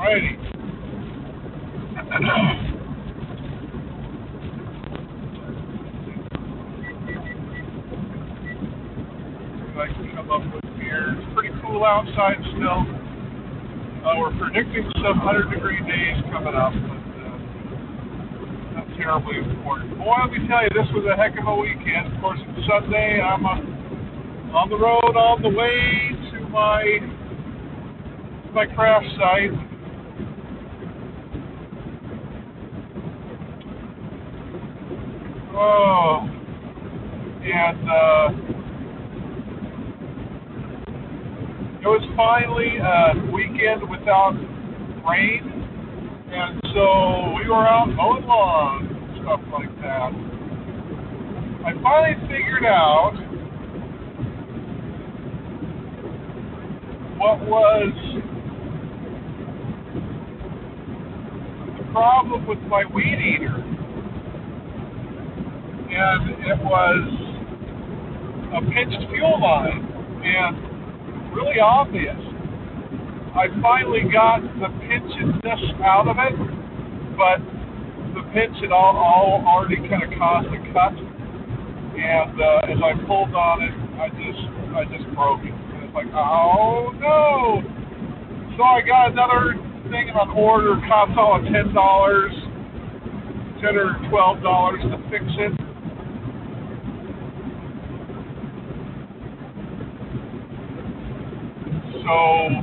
Alrighty. I can come up with here. It's pretty cool outside still. We're predicting some 100-degree days coming up, but not terribly important. Boy, let me tell you, this was a heck of a weekend. Of course, it's Sunday. I'm on the road on the way to my craft site. Oh, and it was finally a weekend without rain, and so we were out mowing lawns and stuff like that. I finally figured out what was the problem with my weed eater, and it was a pinched fuel line, and really obvious. I finally got the pinchedness out of it, but the pinch had all already kind of caused a cut, and as I pulled on it, I just broke it. And it's like, oh no! So I got another thing on order, cost all of $10 or $12 to fix it. So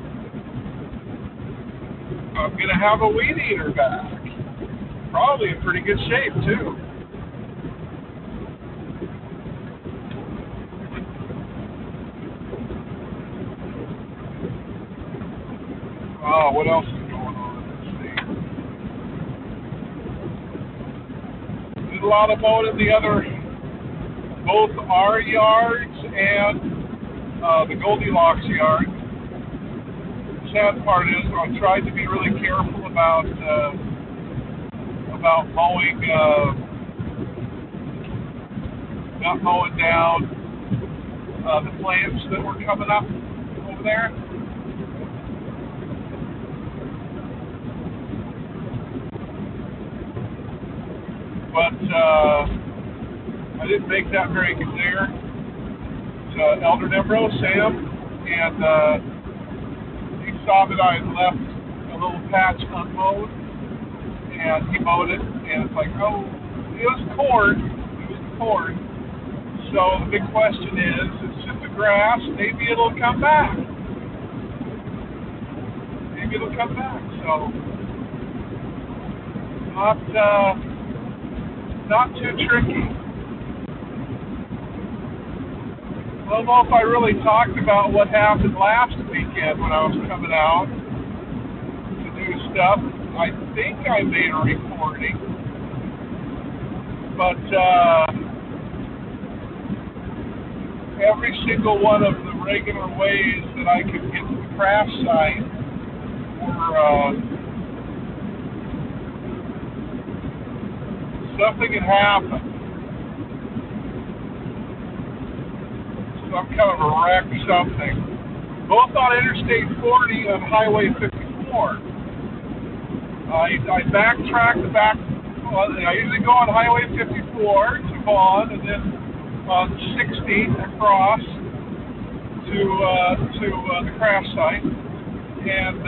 I'm going to have a weed eater back. Probably in pretty good shape, too. Oh, what else is going on? Let's see. Did a lot of mowing in both our yards and the Goldilocks yard. The sad part is I tried to be really careful about mowing, not mowing down the plants that were coming up over there. But I didn't make that very clear. It's Elder Nembro, Sam, and he saw that I had left a little patch unmowed, and he mowed it, and it's like, oh, it was corn. So the big question is, it's just the grass, maybe it'll come back. So, not too tricky. I don't know if I really talked about what happened last weekend when I was coming out to do stuff. I think I made a recording, but every single one of the regular ways that I could get to the craft site were something had happened. Some kind of a wreck, something. Both on Interstate 40 and Highway 54. I backtracked I usually go on Highway 54 to Vaughn, and then on 60 across to the craft site. And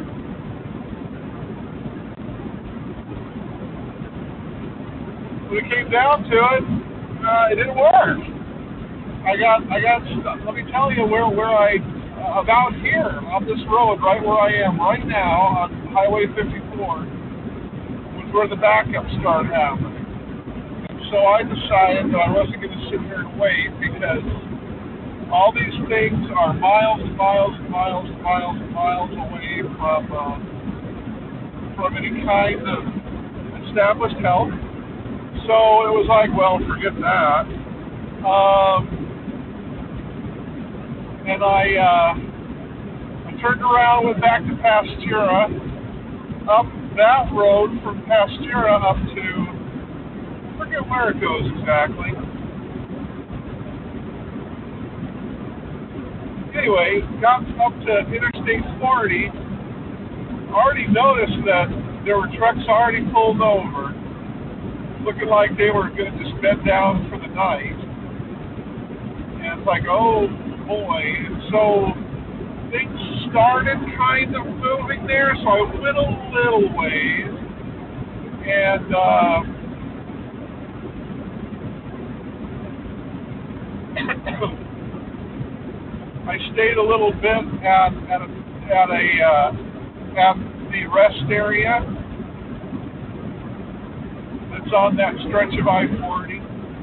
when it came down to it, it didn't work. I got. Let me tell you where I about here on this road, right where I am right now on Highway 54, was where the backup started happening. And so I decided that I wasn't going to sit here and wait, because all these things are miles and miles and miles and miles and miles away from any kind of established help. So it was like, well, forget that. And I turned around, went back to Pastura, up that road from Pastura up to, I forget where it goes exactly. Anyway, got up to Interstate 40 already noticed that there were trucks already pulled over, looking like they were going to just bed down for the night. And it's like, oh boy. And so things started kind of moving there, so I went a little ways. And I stayed a little bit at the rest area that's on that stretch of I-40.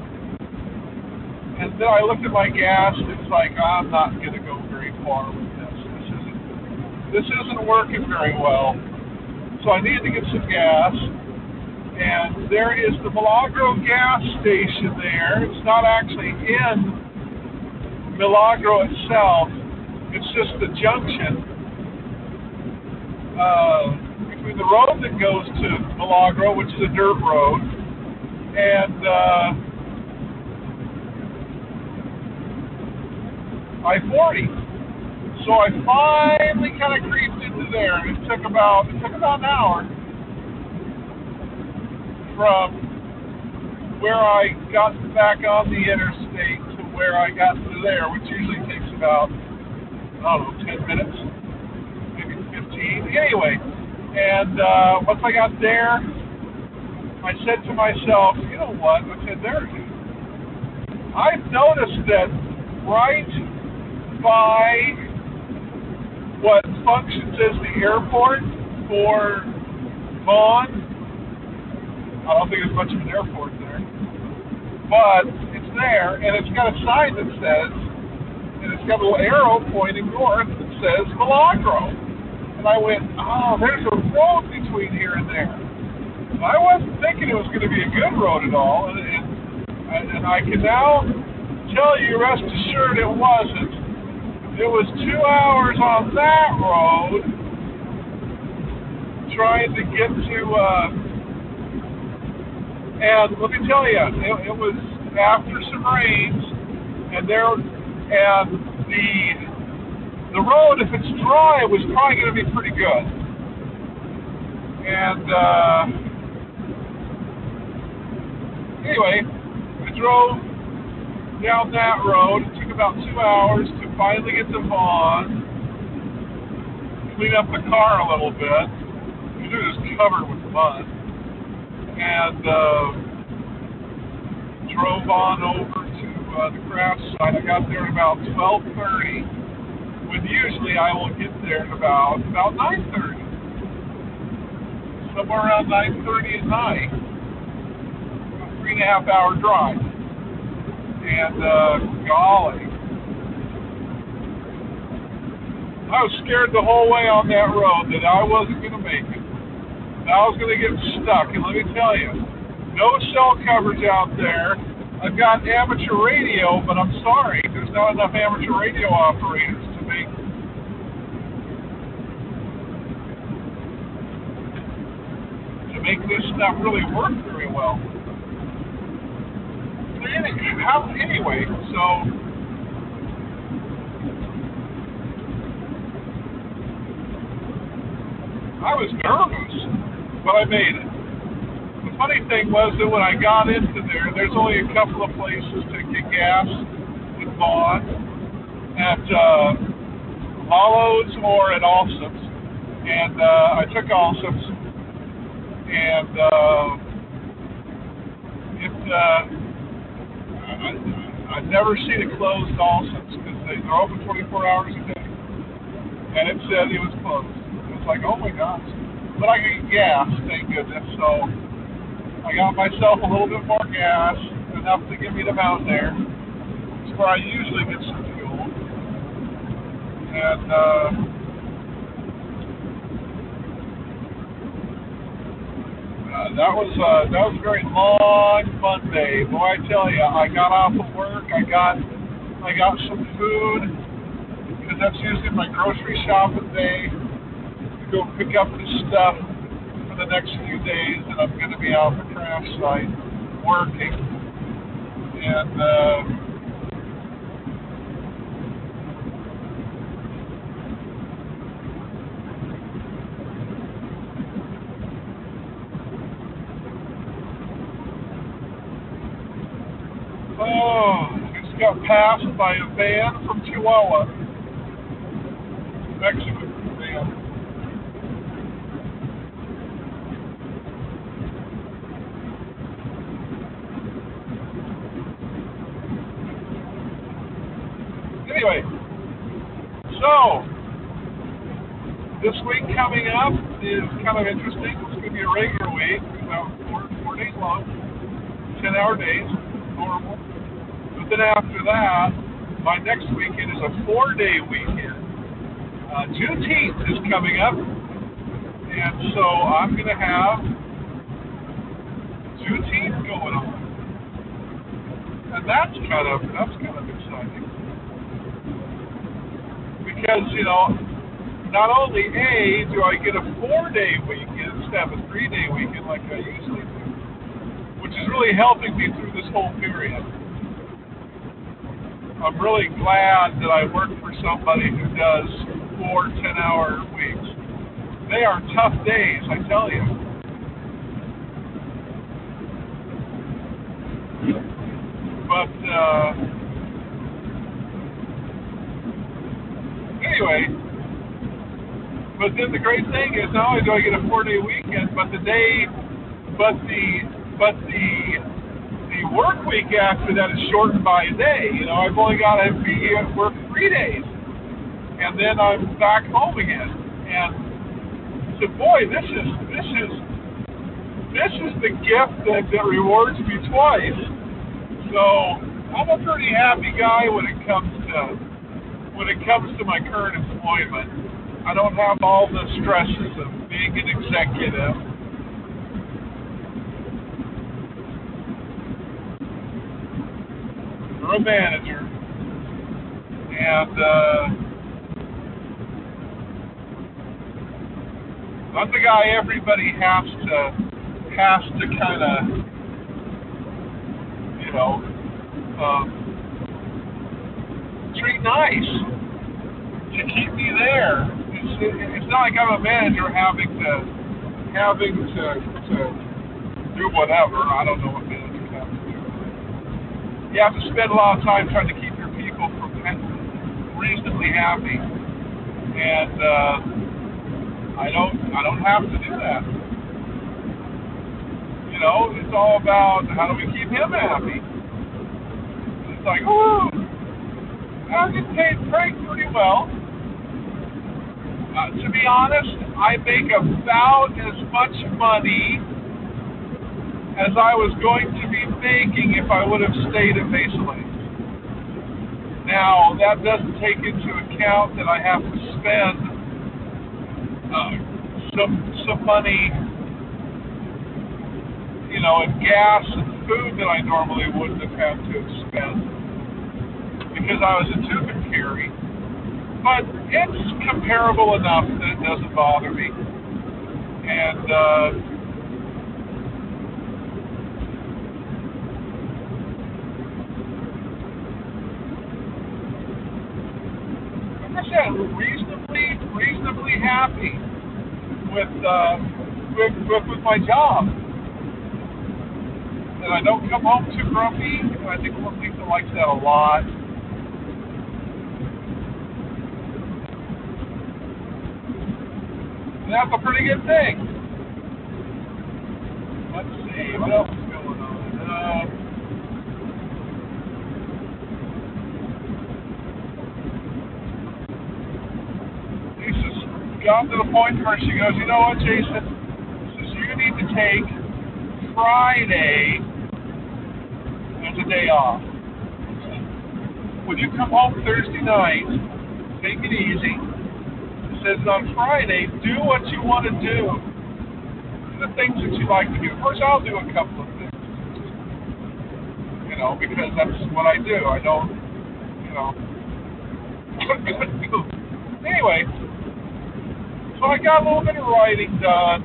And then I looked at my gas, and it's like, I'm not going to go very far with this. This isn't working very well. So I needed to get some gas. And there is the Milagro gas station there. It's not actually in Milagro itself. It's just the junction between the road that goes to Milagro, which is a dirt road, and I-40. So I finally kind of creeped into there, and it took about an hour from where I got back on the interstate to where I got to there, which usually takes about, I don't know, 10 minutes, maybe 15. Anyway, and once I got there, I said to myself, you know what? I said, I've noticed that right by what functions as the airport for Vaughn, I don't think there's much of an airport there, but it's there, and it's got a sign that says, and it's got a little arrow pointing north that says Milagro. And I went, oh, there's a road between here and there. I wasn't thinking it was going to be a good road at all, and I can now tell you, rest assured, it wasn't. It was 2 hours on that road trying to get to, and let me tell you, it was after some rains, and the road, if it's dry, was probably going to be pretty good. And anyway, I drove down that road. It took about 2 hours to finally get to Vaughn, clean up the car a little bit. It was covered with mud. And drove on over to the craft site. I got there at about 12:30, when usually I will get there at about 9:30. Somewhere around 9:30 at night. A 3.5 hour drive. And golly, I was scared the whole way on that road that I wasn't going to make it. I was going to get stuck, and let me tell you, no cell coverage out there. I've got amateur radio, but I'm sorry, there's not enough amateur radio operators to make this stuff really work very well. Anyway, so I was nervous, but I made it. The funny thing was that when I got into there's only a couple of places to get gas with Vaughn, at Hollows or at Allsup's, and I took Allsup's, and I've never seen it closed Allsup's because they're open 24 hours a day, and it said it was closed. It was like, oh my gosh. But I could get gas, thank goodness, so I got myself a little bit more gas, enough to get me to Mountain Air. It's where I usually get some fuel. And that was a very long Monday. Boy, I tell you, I got off of work. I got some food because that's usually my grocery shopping day. To go pick up the stuff for the next few days, and I'm going to be out at the craft site working. And Oh, just got passed by a van from Chihuahua. Mexican van. Anyway, so this week coming up is kind of interesting. It's going to be a regular week, about four days long, 10-hour days, normal. But then after that, my next weekend is a 4-day weekend. Juneteenth is coming up, and so I'm going to have Juneteenth going on, and that's kind of exciting because not only do I get a 4-day weekend instead of a 3-day weekend like I usually do, which is really helping me through this whole period. I'm really glad that I work for somebody who does 4 10-hour weeks. They are tough days, I tell you. But anyway, but then the great thing is not only do I get a 4-day weekend, but the work week after that is shortened by a day. I've only got to be at work 3 days, and then I'm back home again. And I said, boy, this is the gift that rewards me twice. So I'm a pretty happy guy when it comes to my current employment. I don't have all the stresses of being an executive. Or a manager. And I'm the guy everybody has to kind of, treat nice to keep me there. It's not like I'm a manager having to do whatever. I don't know what managers have to do. You have to spend a lot of time trying to keep your people reasonably happy, and I don't have to do that. It's all about how do we keep him happy. It's like, ooh, I get paid pretty well. To be honest, I make about as much money as I was going to be making if I would have stayed at Baselite. Now, that doesn't take into account that I have to spend some money, in gas and food that I normally wouldn't have had to spend because I was a tube and carry. But it's comparable enough that it doesn't bother me. And like I said, reasonably happy with my job. And I don't come home too grumpy. And I think one people likes that a lot. That's a pretty good thing. Let's see, what else is going on? Lisa's gotten to the point where she goes, you know what, Jason? She says, you need to take Friday as a day off. When you come home Thursday night, take it easy. Says on Friday, do what you want to do. The things that you like to do. Of course, I'll do a couple of things. Because that's what I do. I don't, Anyway, so I got a little bit of writing done.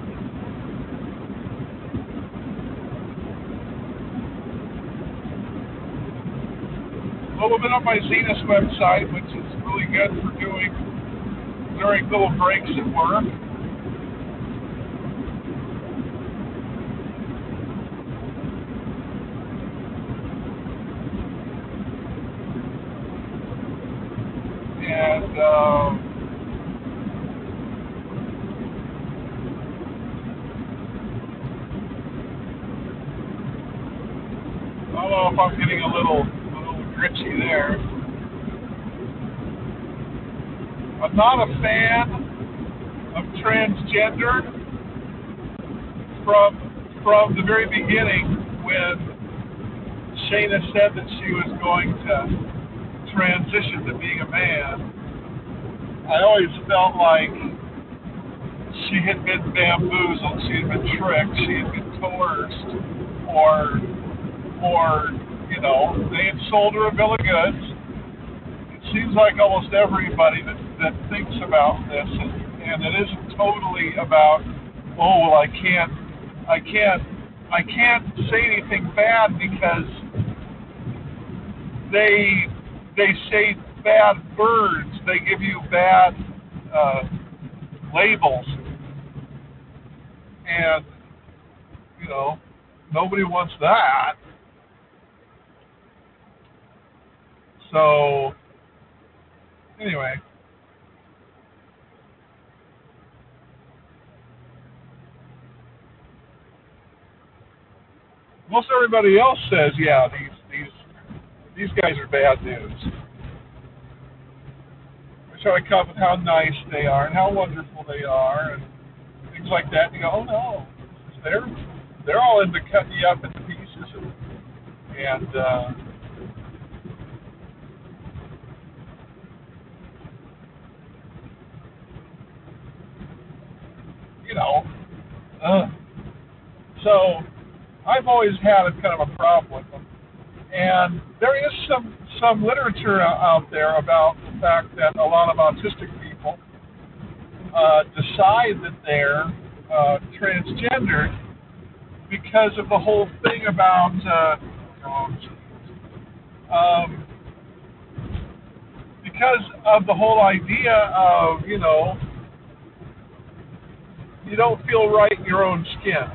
A little bit on my Zenas website, which is really good for doing during little breaks at work. I don't know if I'm getting a little glitchy there. I'm not a fan of transgender from the very beginning when Shayna said that she was going to transition to being a man. I always felt like she had been bamboozled, she had been tricked, she had been coerced, or they had sold her a bill of goods. It seems like almost everybody that thinks about this, and it isn't totally about, oh well, I can't say anything bad because they say bad words, they give you bad labels, and nobody wants that. So anyway, most everybody else says, yeah, these guys are bad news. I try to come with how nice they are and how wonderful they are and things like that. And you go, oh no, they're all into cutting you up into pieces and you know, so I've always had a kind of a problem with them. And there is some literature out there about the fact that a lot of autistic people decide that they're transgendered because of the whole thing about because of the whole idea of you don't feel right in your own skin.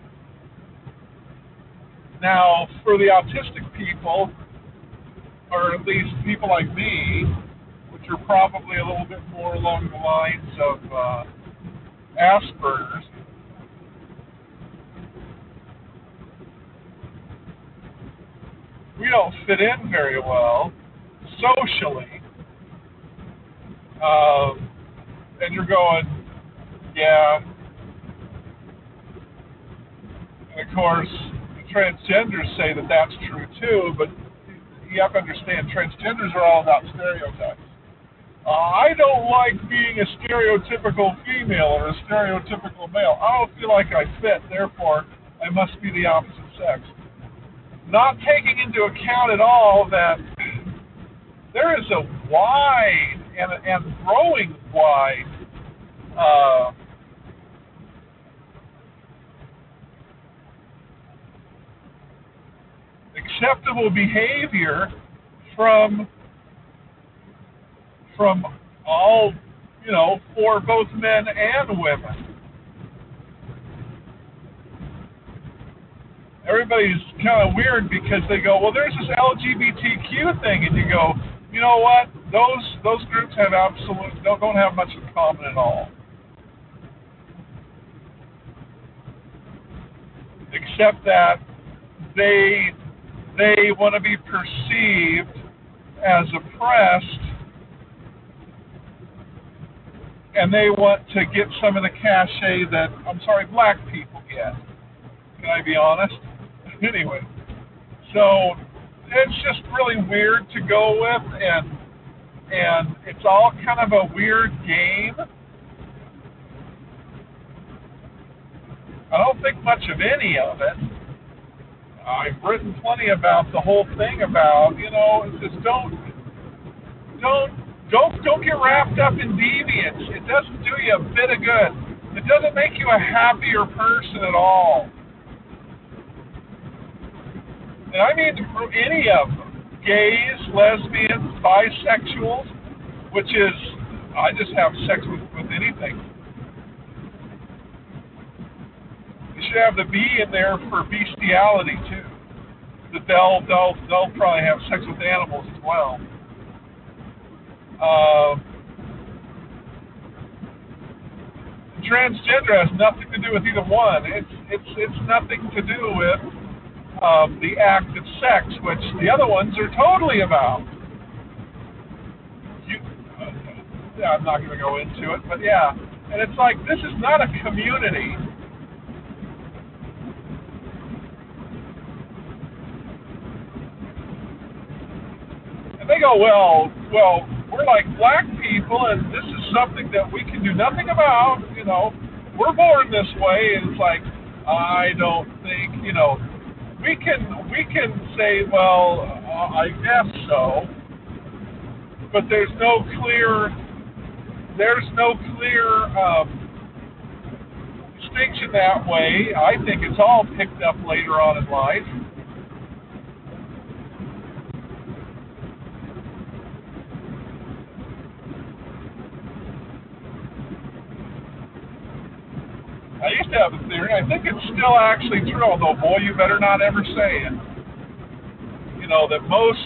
Now, for the autistic people, or at least people like me, which are probably a little bit more along the lines of Asperger's, we don't fit in very well socially. And you're going, yeah. And of course, transgenders say that that's true too, but you have to understand, transgenders are all about stereotypes. I don't like being a stereotypical female or a stereotypical male. I don't feel like I fit, therefore I must be the opposite sex. Not taking into account at all that there is a wide and growing wide acceptable behavior from all, for both men and women. Everybody's kind of weird because they go, well, there's this LGBTQ thing, and you go, you know what? Those groups have don't have much in common at all, except that they want to be perceived as oppressed, and they want to get some of the cachet that, black people get. Can I be honest? Anyway, so it's just really weird to go with, and it's all kind of a weird game. I don't think much of any of it. I've written plenty about the whole thing about, it's just don't get wrapped up in deviance. It doesn't do you a bit of good. It doesn't make you a happier person at all. And I mean for any of them, gays, lesbians, bisexuals, which is, I just have sex with anything. You should have the B in there for bestiality too. That they'll probably have sex with animals as well. Transgender has nothing to do with either one. It's nothing to do with the act of sex, which the other ones are totally about. You, yeah, I'm not going to go into it, but yeah, and it's like this is not a community. And they go, well, we're like black people, and this is something that we can do nothing about. We're born this way, and it's like, I don't think, we can say, well, I guess so, but there's no clear distinction that way. I think it's all picked up later on in life. I used to have a theory. I think it's still actually true, although, boy, you better not ever say it. That most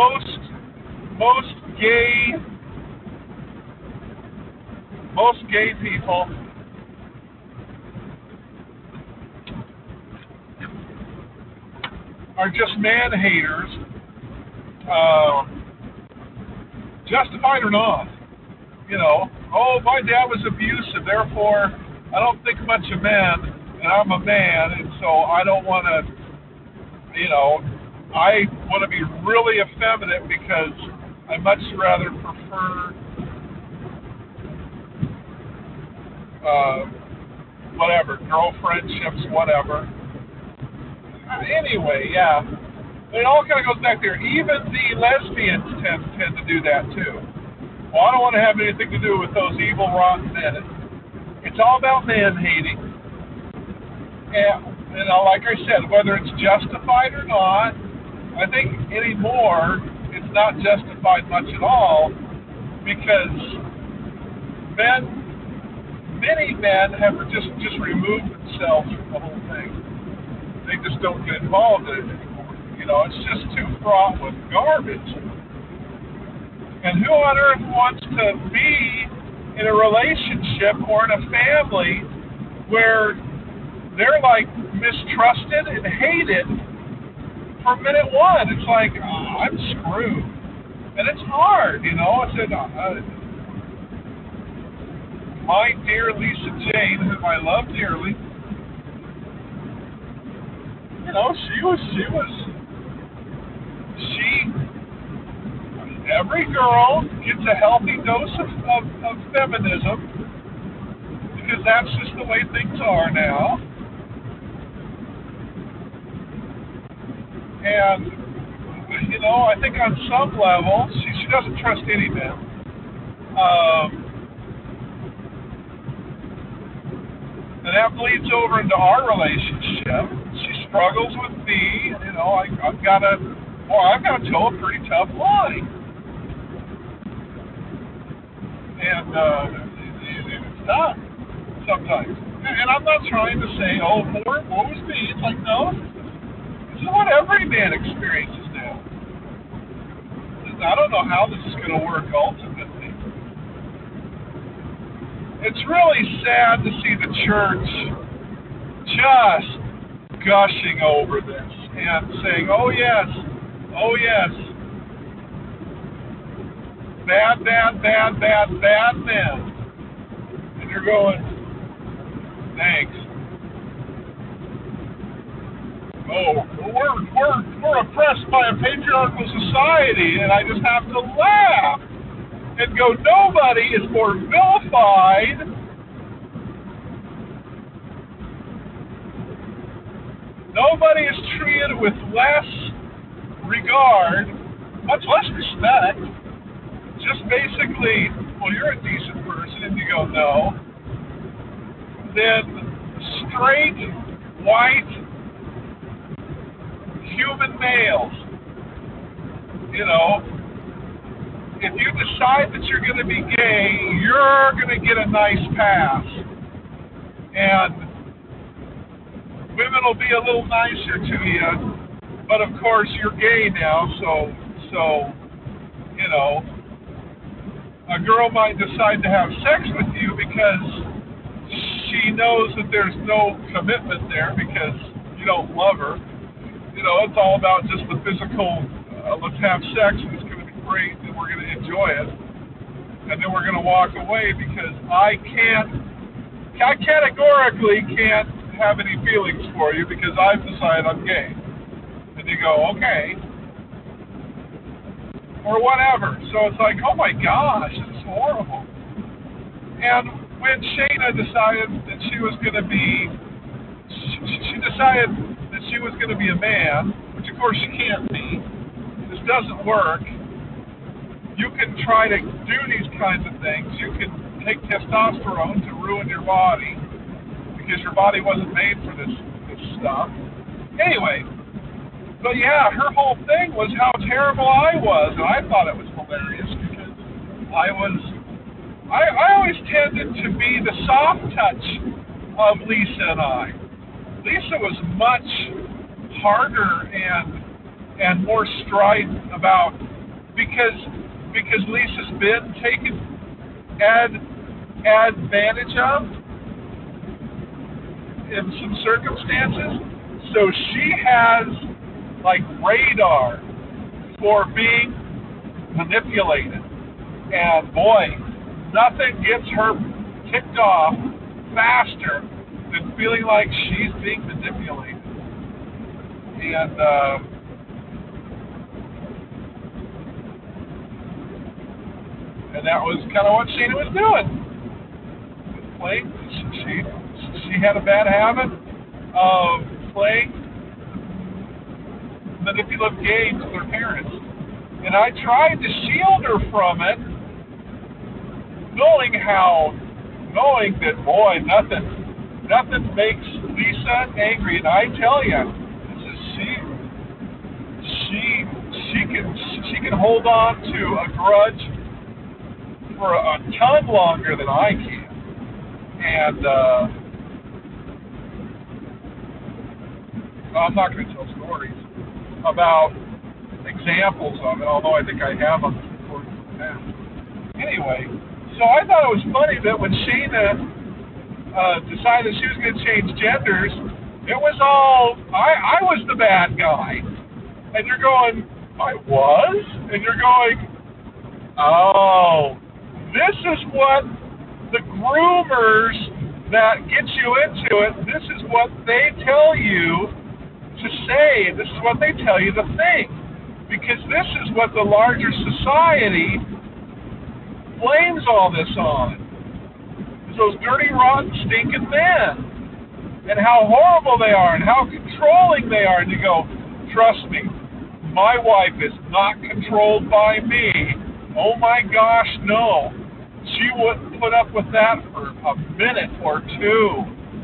gay people are just man haters, justified or not. Oh, my dad was abusive, therefore I don't think much of men, and I'm a man, and so I don't want to, I want to be really effeminate because I much rather prefer whatever, girl friendships, whatever. Anyway, yeah. It all kind of goes back there. Even the lesbians tend to do that too. Well, I don't want to have anything to do with those evil, rotten men. It's all about man hating. And, like I said, whether it's justified or not, I think anymore it's not justified much at all because many men have just removed themselves from the whole thing. They just don't get involved in it anymore. It's just too fraught with garbage. And who on earth wants to be in a relationship or in a family where they're like mistrusted and hated from minute one? It's like, I'm screwed. And it's hard, I said, my dear Lisa Jane, whom I love dearly, every girl gets a healthy dose of feminism because that's just the way things are now. And, I think on some level, she doesn't trust any men. And that bleeds over into our relationship. She struggles with me. I've got to toe a pretty tough line. And it's not sometimes. And I'm not trying to say, oh, woe is me. It's like, no, this is what every man experiences now. I don't know how this is going to work ultimately. It's really sad to see the church just gushing over this and saying, oh yes, bad men. And you're going, thanks. Oh, we're oppressed by a patriarchal society, and I just have to laugh and go, nobody is more vilified nobody is treated with less regard, much less respect. Just basically, well, you're a decent person, and you go, no. Then straight, white, human males, if you decide that you're going to be gay, you're going to get a nice pass. And women will be a little nicer to you, but of course you're gay now, so a girl might decide to have sex with you because she knows that there's no commitment there because you don't love her. You know, it's all about just the physical, let's have sex and it's going to be great and we're going to enjoy it. And then we're going to walk away because I categorically can't have any feelings for you because I've decided I'm gay. And you go, okay. Or whatever. So it's like, oh my gosh, it's horrible. And when Shayna decided that she was going to be, she decided that she was going to be a man, which of course she can't be. This doesn't work. You can try to do these kinds of things. You can take testosterone to ruin your body because your body wasn't made for this stuff. Anyway, but yeah, her whole thing was how terrible I was, and I thought it was hilarious because I always tended to be the soft touch of Lisa and I. Lisa was much harder and more strident about because Lisa's been taken advantage of in some circumstances. So she has like radar for being manipulated. And boy, nothing gets her ticked off faster than feeling like she's being manipulated. And that was kind of what Shayna was doing. Playing, she had a bad habit of playing manipulative games with her parents. And I tried to shield her from it, knowing that, boy, nothing makes Lisa angry. And I tell you, she can hold on to a grudge for a ton longer than I can. And I'm not going to tell stories about examples of it, although I think I have on this recording in the past. Anyway, so I thought it was funny that when Shayna decided she was going to change genders, it was all, I was the bad guy. And you're going, I was? And you're going, oh, this is what the groomers that get you into it, this is what they tell you to say, this is what they tell you to think. Because this is what the larger society blames all this on. It's those dirty, rotten, stinking men. And how horrible they are and how controlling they are. And you go, trust me, my wife is not controlled by me. Oh my gosh, no. She wouldn't put up with that for a minute or two.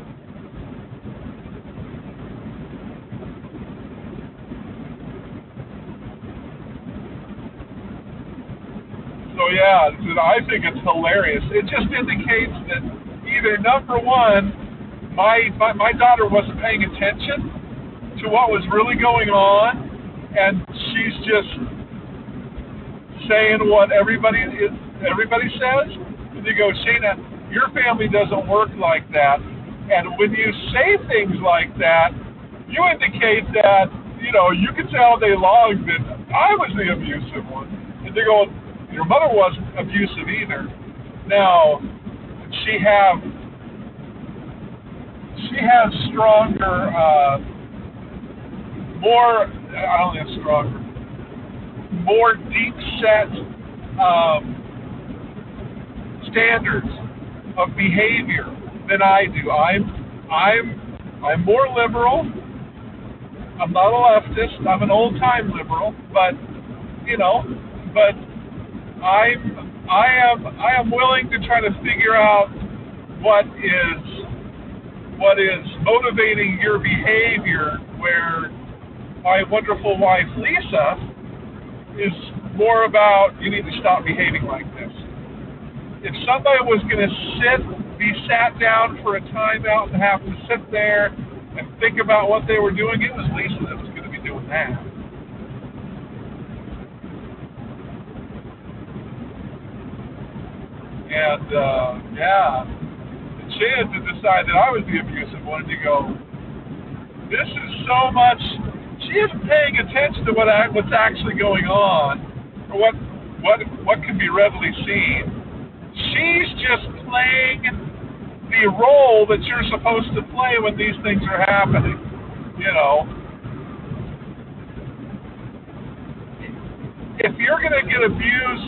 So yeah, I think it's hilarious. It just indicates that either number one, my daughter wasn't paying attention to what was really going on, and she's just saying what everybody says. And you go, Shayna, your family doesn't work like that. And when you say things like that, you indicate that, you can say all day long that I was the abusive one. And they go, your mother wasn't abusive either. Now, she has stronger, more deep set standards of behavior than I do. I'm more liberal. I'm not a leftist. I'm an old-time liberal, but I am willing to try to figure out what is motivating your behavior, where my wonderful wife Lisa is more about, you need to stop behaving like this. If somebody was going to be sat down for a timeout and have to sit there and think about what they were doing, it was Lisa that was going to be doing that. And chance to decide that I was the abusive one, and you go, this is so much. She isn't paying attention to what's actually going on, or what can be readily seen. She's just playing the role that you're supposed to play when these things are happening. You know, if you're going to get abused,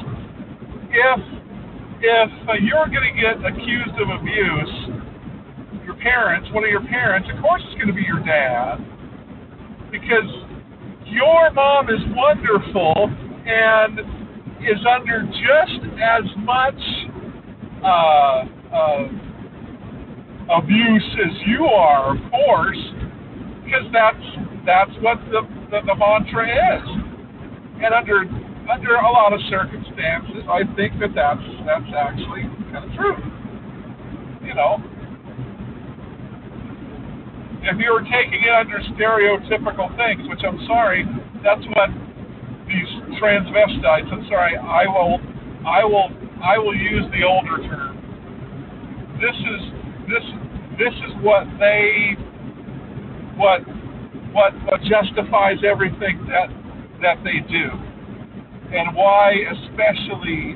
if you're going to get accused of abuse, your parents, one of your parents, of course it's going to be your dad, because your mom is wonderful and is under just as much abuse as you are, of course, because that's what the mantra is. And under a lot of circumstances, I think that's actually kind of true. You know, if you were taking it under stereotypical things, which I'm sorry, that's what these transvestites. I'm sorry, I will use the older term. This is what justifies everything that they do, and why especially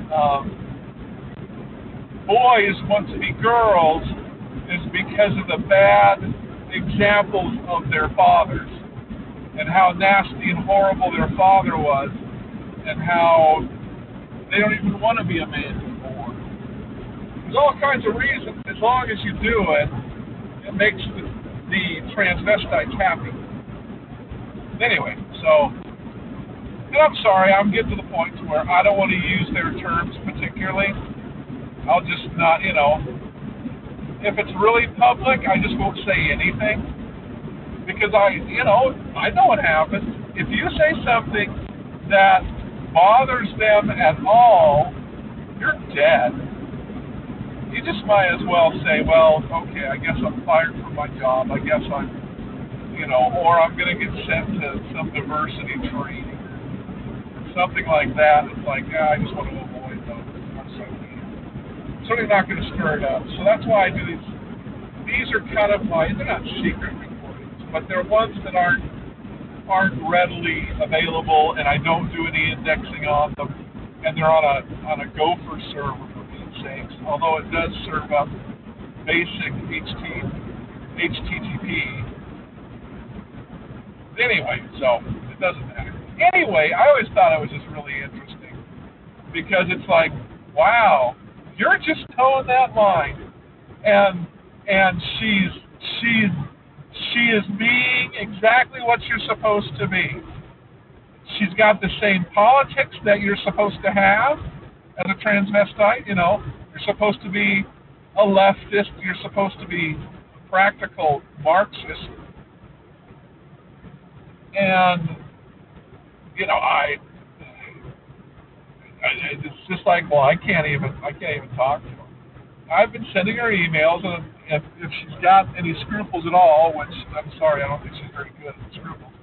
boys want to be girls is because of the bad examples of their fathers, and how nasty and horrible their father was, and how they don't even want to be a man anymore. There's all kinds of reasons. As long as you do it, it makes the transvestites happy. Anyway, so, and I'm sorry, I'm getting to the point where I don't want to use their terms particularly. I'll just not, you know, if it's really public, I just won't say anything, because I know what happens. If you say something that bothers them at all, you're dead. You just might as well say, well, okay, I guess I'm fired from my job. I guess I'm, or I'm going to get sent to some diversity training, something like that. It's like, I just want to avoid those. I'm certainly not going to stir it up. So that's why I do these. These are kind of they're not secret recordings, but they're ones that aren't readily available, and I don't do any indexing on them, and they're on a Gopher server for Pete's sakes. Although it does serve up basic HTTP. Anyway, so it doesn't matter. Anyway, I always thought it was just really interesting, because it's like, wow, you're just towing that line, and she is being exactly what you're supposed to be. She's got the same politics that you're supposed to have as a transvestite. You're supposed to be a leftist. You're supposed to be a practical Marxist. And it's just like, well, I can't even talk to her. I've been sending her emails, and if she's got any scruples at all, which I'm sorry, I don't think she's very good at scruples,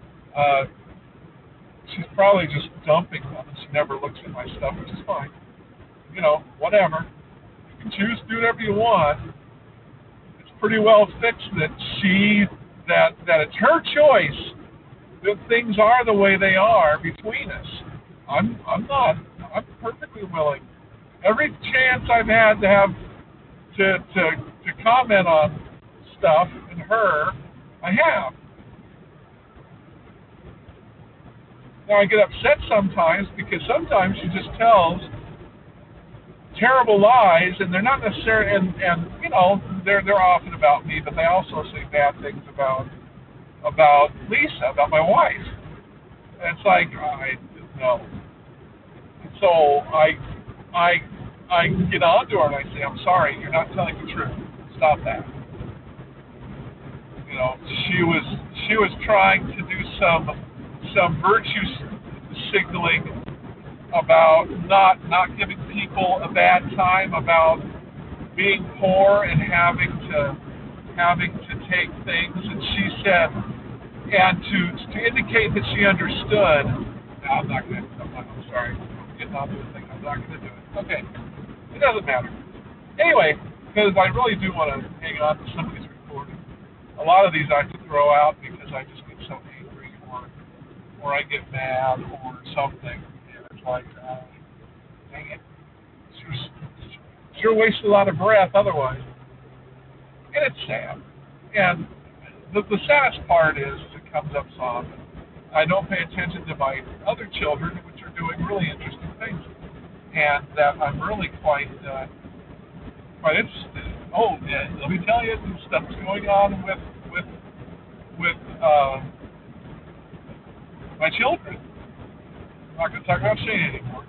she's probably just dumping them, and she never looks at my stuff, which is fine. Whatever. You can choose to do whatever you want. It's pretty well fixed that it's her choice that things are the way they are between us. I'm perfectly willing. Every chance I've had to comment on stuff in her, I have. Now I get upset sometimes, because sometimes she just tells terrible lies, and they're not necessarily, and they're often about me, but they also say bad things about Lisa, about my wife. And it's like, no. So I get on to her and I say, I'm sorry, you're not telling the truth. Stop that. She was trying to do some virtue signaling about not giving people a bad time, about being poor and having to take things, and she said, and to indicate that she understood. No, I'm sorry. I'm getting on to the thing. I'm not going to do it. Okay. It doesn't matter. Anyway, because I really do want to hang on to some of these recordings. A lot of these I have to throw out because I just get so angry, or I get mad, or something. And it's like, dang it. Sure wastes a lot of breath otherwise. And it's sad. And the saddest part is it comes up so often. I don't pay attention to my other children, which are doing really interesting things, and that I'm really quite interested. Oh, yeah, let me tell you, some stuff's going on with my children. I'm not going to talk about Shane anymore.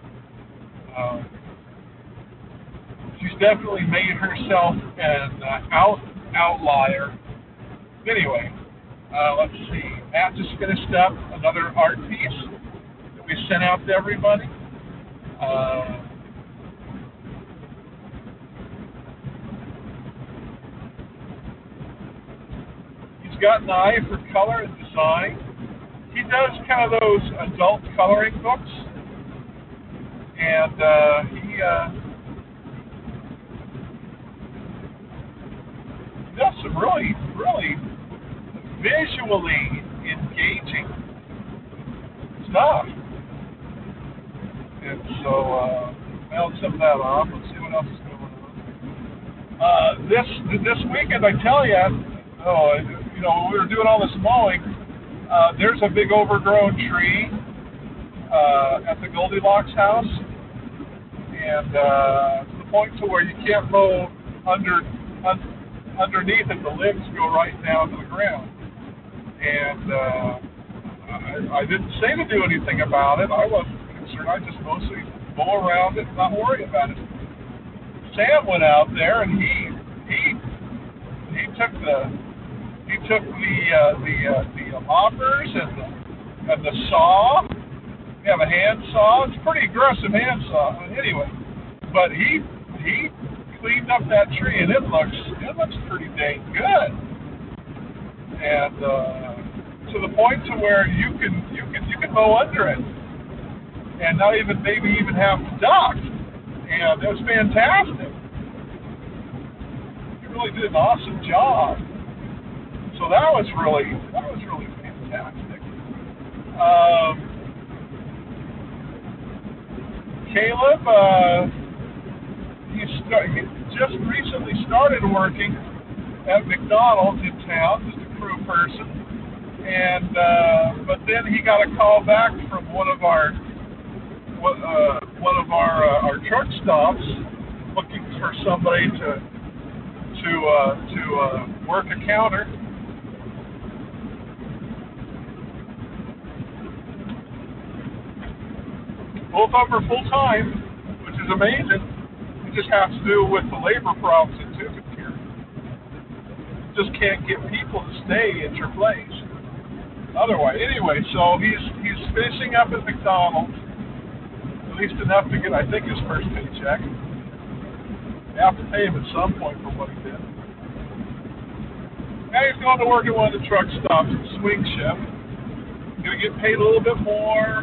She's definitely made herself an outlier. Anyway, let's see. Matt just finished up another art piece that we sent out to everybody. He's got an eye for color and design. He does kind of those adult coloring books, and he does some really, really visually engaging stuff. And so, I'll send that off. Let's see what else is going on. This weekend, I tell you, when we were doing all this mowing, there's a big overgrown tree at the Goldilocks house, and to the point to where you can't mow underneath it. The limbs go right down to the ground. And I didn't say to do anything about it. I wasn't concerned. I just mostly mow around it and not worry about it. Sam went out there and he took the loppers and the saw. We have a hand saw. It's a pretty aggressive hand saw. Anyway, but he cleaned up that tree, and it looks pretty dang good. And to the point to where you can mow under it, and not even maybe have to duck. And it was fantastic. He really did an awesome job. So that was really fantastic. Caleb, he just recently started working at McDonald's in town, just a crew person, and but then he got a call back from one of our truck stops looking for somebody to work a counter. Both of them are full time, which is amazing. It just has to do with the labor problems in Tucson here. Just can't get people to stay at your place. Otherwise, anyway, so he's finishing up at McDonald's, at least enough to get, I think, his first paycheck. You have to pay him at some point for what he did. Now he's going to work at one of the truck stops, swing shift. Going to get paid a little bit more.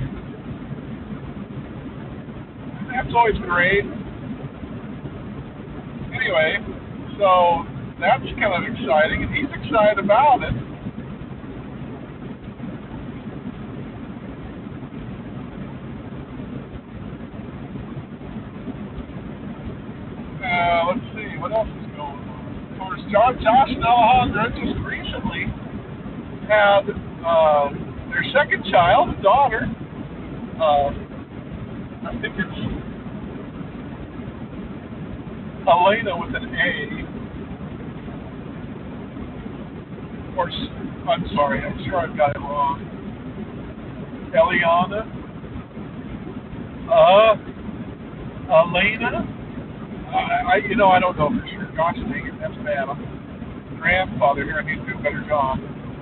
That's always great. Anyway, so that's kind of exciting, and he's excited about it. Let's see, what else is going on? Of course, Josh and Alejandra just recently had their second child, a daughter. I think it's Elena with an A. Or, I'm sorry, I'm sure I've got it wrong. Eliana? Elena? I don't know for sure. Gosh dang it, that's bad. I'm a grandfather here. I need to do a better job.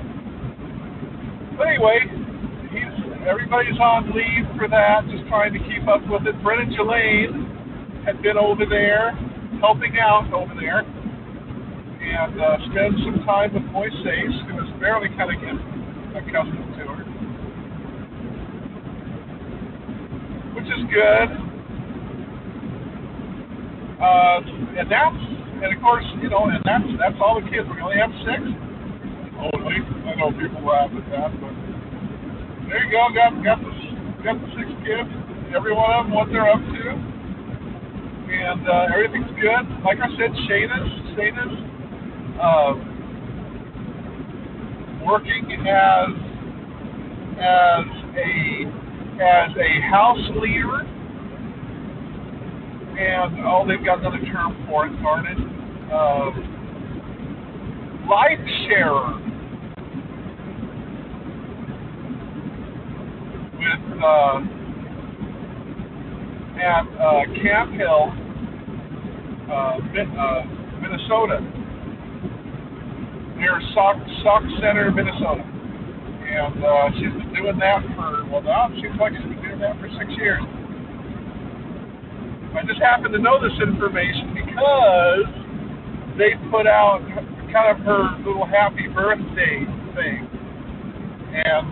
But anyway, everybody's on leave for that, just trying to keep up with it. Brett and Jelaine had been over there, helping out over there, and spend some time with Moises, who was barely kind of getting accustomed to her, which is good. And And of course, and that's all the kids. We only have six. Oh, at least I know people laugh at that, but there you go. Got the six kids. Every one of them, what they're up to, and everything's good. Like I said, Shayna's working as a house leader, and they've got another term for it, darn it. Life sharer with at Camp Hill, Minnesota, near Sauk Center, Minnesota. And she's been doing that now it seems like she's been doing that for 6 years. I just happen to know this information because they put out kind of her little happy birthday thing. And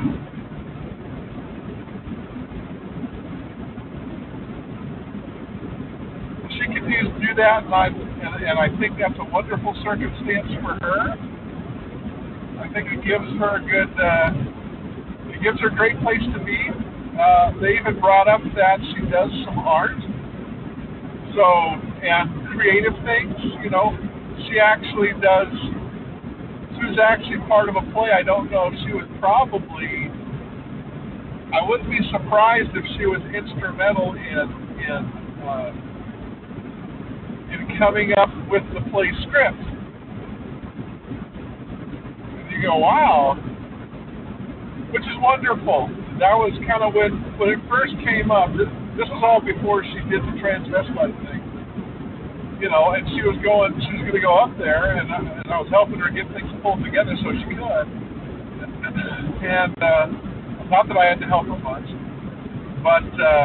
she continues to do that, and I think that's a wonderful circumstance for her. I think it gives her a great place to be. They even brought up that she does some art, and creative things. She actually does. She was actually part of a play. I don't know if she would probably. I wouldn't be surprised if she was instrumental in coming up with the play script. You go, wow, which is wonderful. That was kind of when it first came up. This was all before she did the transvestite thing, and she was going to go up there, and I was helping her get things pulled together so she could. And not that I had to help her much, but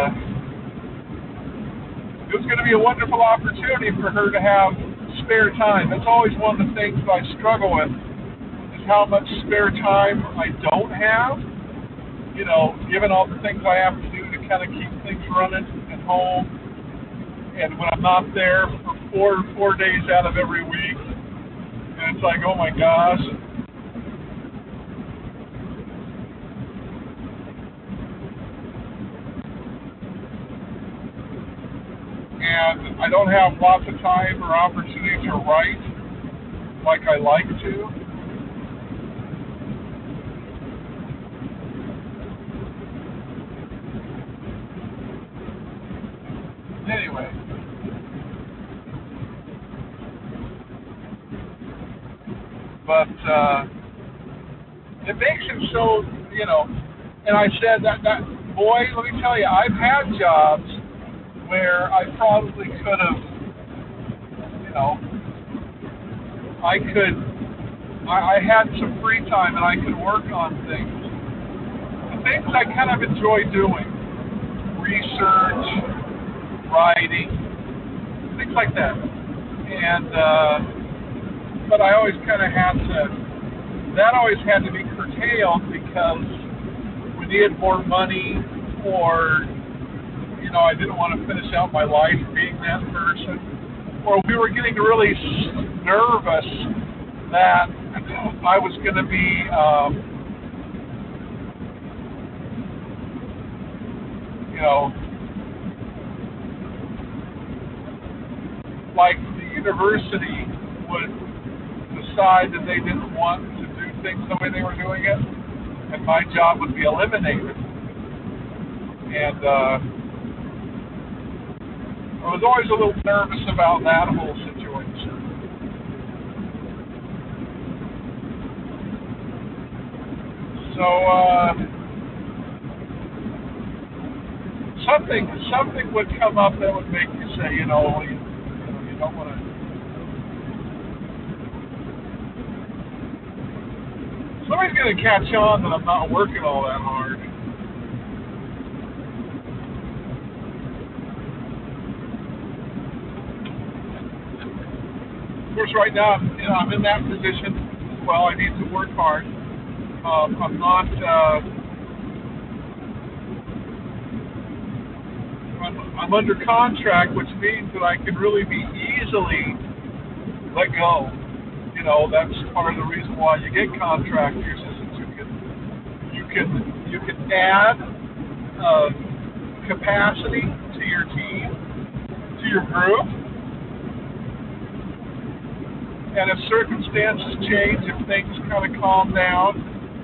it was going to be a wonderful opportunity for her to have spare time. That's always one of the things that I struggle with. How much spare time I don't have, given all the things I have to do to kind of keep things running at home, and when I'm not there for four days out of every week, and it's like, oh my gosh. And I don't have lots of time or opportunity to write like I like to. Anyway, but it makes him so, and I said that boy, let me tell you, I've had jobs where I probably could have, I had some free time and I could work on things. The things I kind of enjoy doing, research, writing, things like that. And, but I always kind of that always had to be curtailed because we needed more money, or, I didn't want to finish out my life being that person, or we were getting really nervous that I was going to be, like the university would decide that they didn't want to do things the way they were doing it, and my job would be eliminated. And I was always a little nervous about that whole situation. So something would come up that would make you say, you don't want to. Somebody's going to catch on that I'm not working all that hard. Of course, right now I'm in that position. Well, I need to work hard. I'm not. I'm under contract, which means that I can really be easily let go. You know, that's part of the reason why you get contractors is that you can add capacity to your team, to your group, and if circumstances change, if things kind of calm down,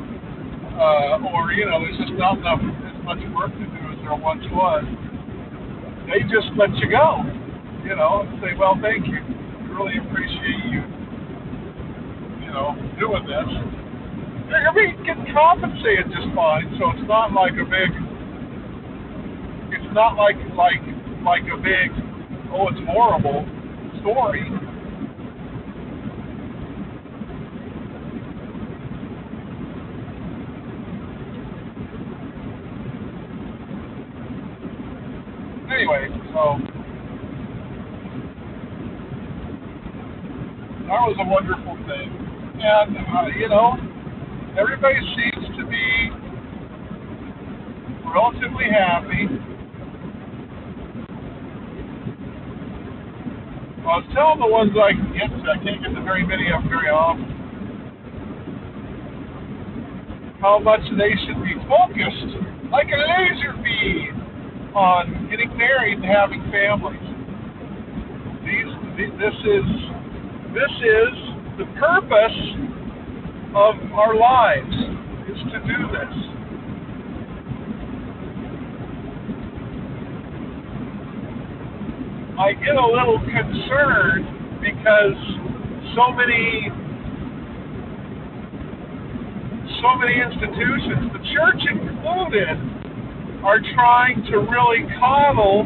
or you know, there's just not as much work to do as there once was, they just let you go. You know, and say, well, thank you. We really appreciate you, you know, doing this. You're getting compensated just fine, so it's not like a big. It's not like a big, oh, it's horrible story. Anyway, so that was a wonderful thing, and you know, everybody seems to be relatively happy. I was telling the ones I can get to, I can't get to very many of them very often, how much they should be focused, like a laser beam, on getting married and having families. This is the purpose of our lives, is to do this. I get a little concerned because so many institutions, the church included, are trying to really coddle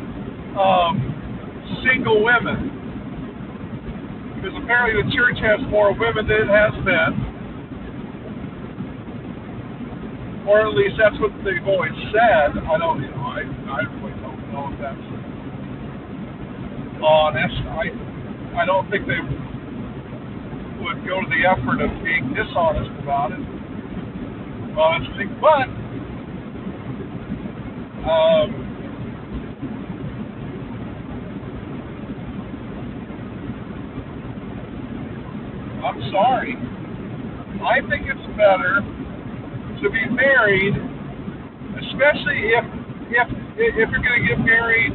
single women. Because apparently the church has more women than it has men. Or at least that's what they've always said. I don't, you know, I really don't know if that's honest. I don't think they would go to the effort of being dishonest about it, honestly. But I'm sorry. I think it's better to be married, especially if you're going to get married.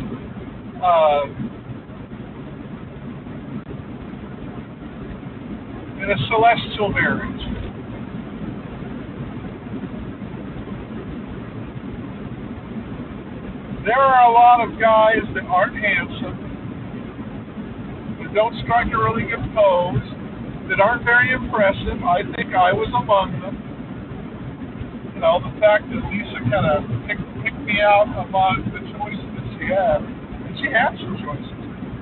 In a celestial marriage. There are a lot of guys that aren't handsome, that don't strike a really good pose, that aren't very impressive. I think I was among them. You know, the fact that Lisa kind of picked me out among the choices that she had, and she had some choices.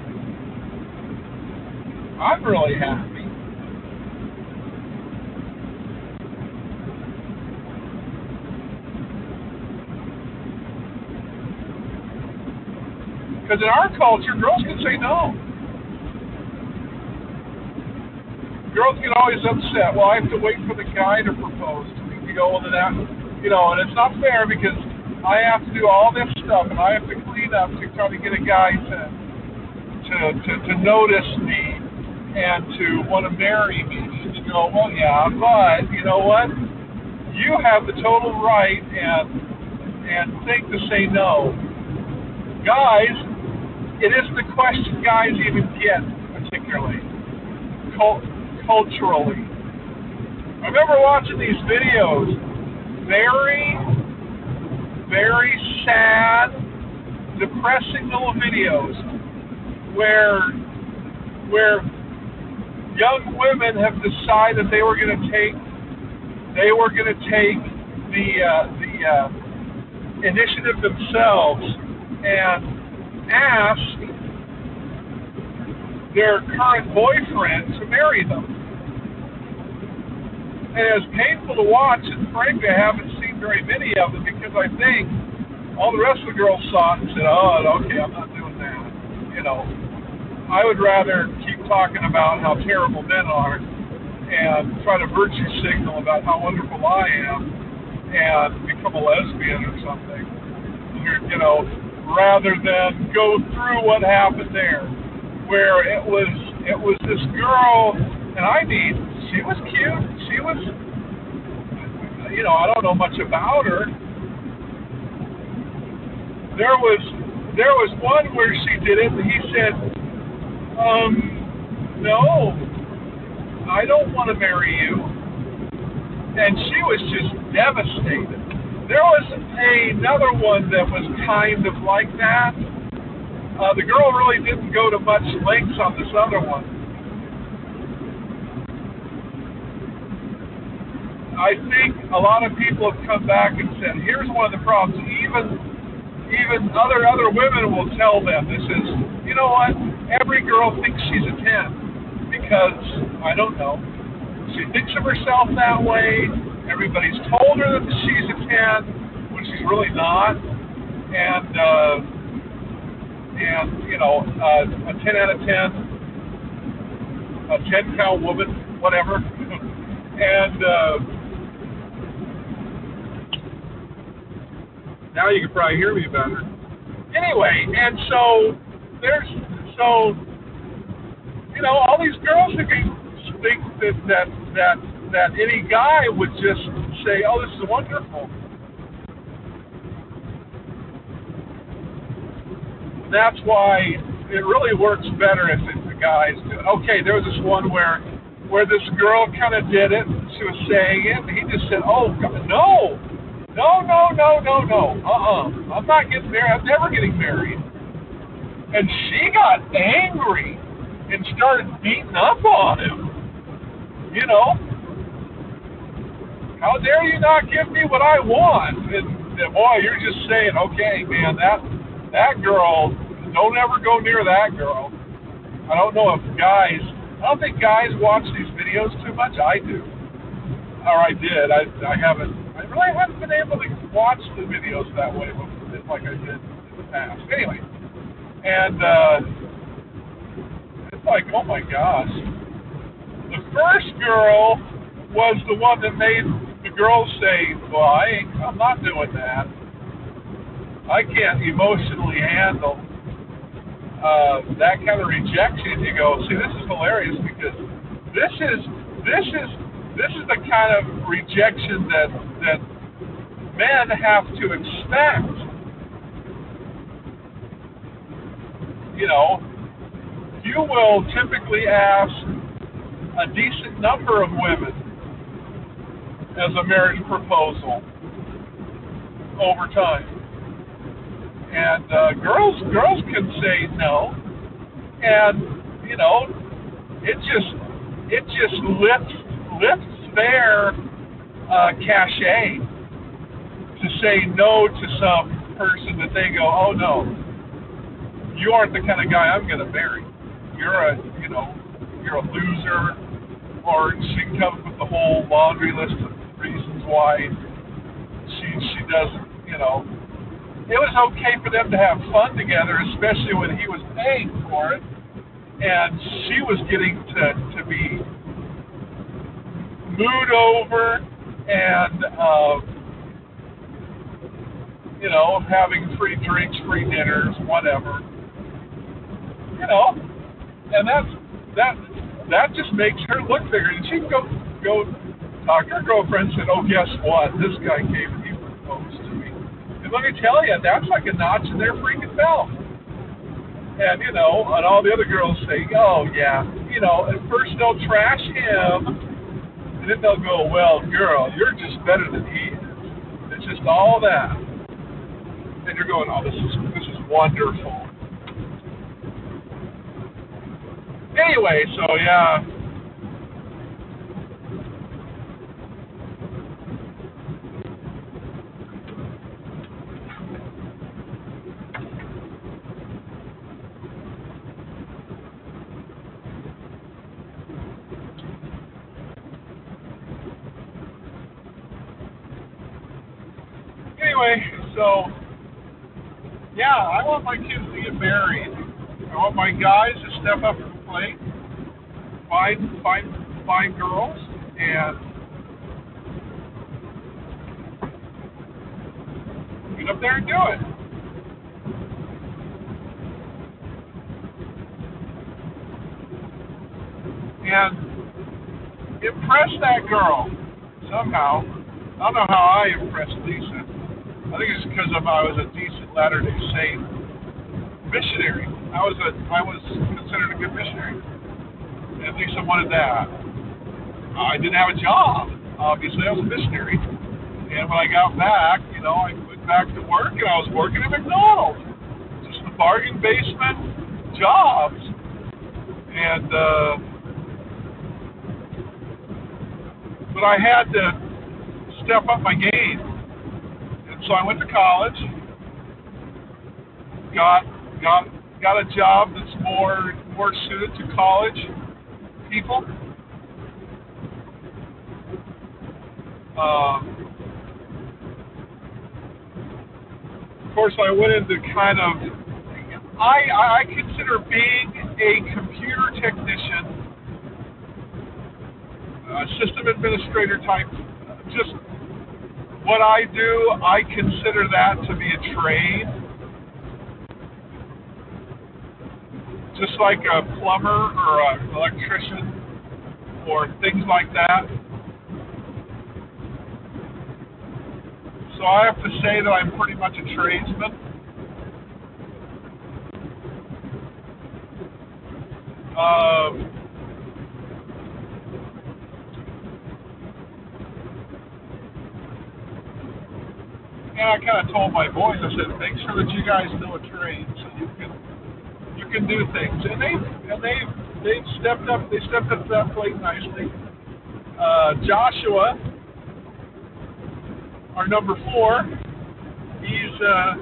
I'm really happy. Because in our culture, girls can say no. Girls get always upset. Well, I have to wait for the guy to propose to me. You go, well, then that, you know, and it's not fair because I have to do all this stuff and I have to clean up to try to get a guy to notice me and to want to marry me. And you go, well, yeah, but you know what? You have the total right and think to say no. Guys, it isn't the question guys even get, particularly, culturally. I remember watching these videos, very, very sad, depressing little videos, where young women have decided they were going to take the initiative themselves and ask their current boyfriend to marry them. And it's painful to watch, and frankly, I haven't seen very many of them because I think all the rest of the girls saw it and said, oh, okay, I'm not doing that. You know, I would rather keep talking about how terrible men are and try to virtue signal about how wonderful I am and become a lesbian or something. You know, rather than go through what happened there, where it was it was this girl, and I mean, she was cute. She was, I don't know much about her. There was one where she did it, and he said, no, I don't want to marry you. And she was just devastated. There was another one that was kind of like that. The girl really didn't go to much lengths on this other one. I think a lot of people have come back and said, here's one of the problems. Even other women will tell them, this is, you know what, every girl thinks she's a 10 because, I don't know, she thinks of herself that way. Everybody's told her that she's a 10 when she's really not. And a 10 out of 10, a 10 count woman, whatever. And now you can probably hear me better. Anyway, and so all these girls think that any guy would just say, oh, this is wonderful. That's why it really works better if the guys do it. Okay, there was this one where this girl kind of did it. She was saying it, and he just said, oh, God, no. I'm not getting married. I'm never getting married. And she got angry and started beating up on him. How dare you not give me what I want? And boy, you're just saying, okay, man, that girl, don't ever go near that girl. I don't think guys watch these videos too much. I do. Or I did. I really haven't been able to watch the videos that way like I did in the past. Anyway, and it's like, oh my gosh. The first girl was the one that made the girls say, well, I'm not doing that. I can't emotionally handle that kind of rejection. You go, see, this is hilarious because this is the kind of rejection that men have to expect. You will typically ask a decent number of women as a marriage proposal over time. And girls can say no, and it just lifts their cachet to say no to some person that they go, oh no, you aren't the kind of guy I'm going to marry. You're a loser, or she can come up with the whole laundry list of reasons why she doesn't. It was okay for them to have fun together, especially when he was paying for it, and she was getting to be mooed over and, having free drinks, free dinners, whatever. And that just makes her look bigger. And she can go talk to her girlfriend and said, oh, guess what? This guy came and he proposed to me. And let me tell you, that's like a notch in their freaking belt. And, and all the other girls say, oh, yeah. At first they'll trash him, and then they'll go, well, girl, you're just better than he is. It's just all that. And you're going, oh, this is wonderful. Anyway, so, yeah. Anyway, so, yeah, I want my kids to get married. I want my guys to step up to the plate, find girls, and get up there and do it. and impress that girl somehow. I don't know how I impressed Lisa. I think it's because I was a decent Latter-day Saint missionary. I was considered a good missionary, and Lisa wanted that. I didn't have a job. Obviously, I was a missionary, and when I got back, I went back to work, and I was working at McDonald's, just the bargain basement jobs, and but I had to step up my game, and so I went to college, got a job that's more suited to college people. Of course, I went into kind of, I consider being a computer technician, a system administrator type, just what I do, I consider that to be a trade. Just like a plumber or an electrician or things like that. So I have to say that I'm pretty much a tradesman. And I kind of told my boys, I said, make sure that you guys know a trade so you can do things. And they've stepped up. They stepped up to that plate nicely. Joshua, our number 4, he's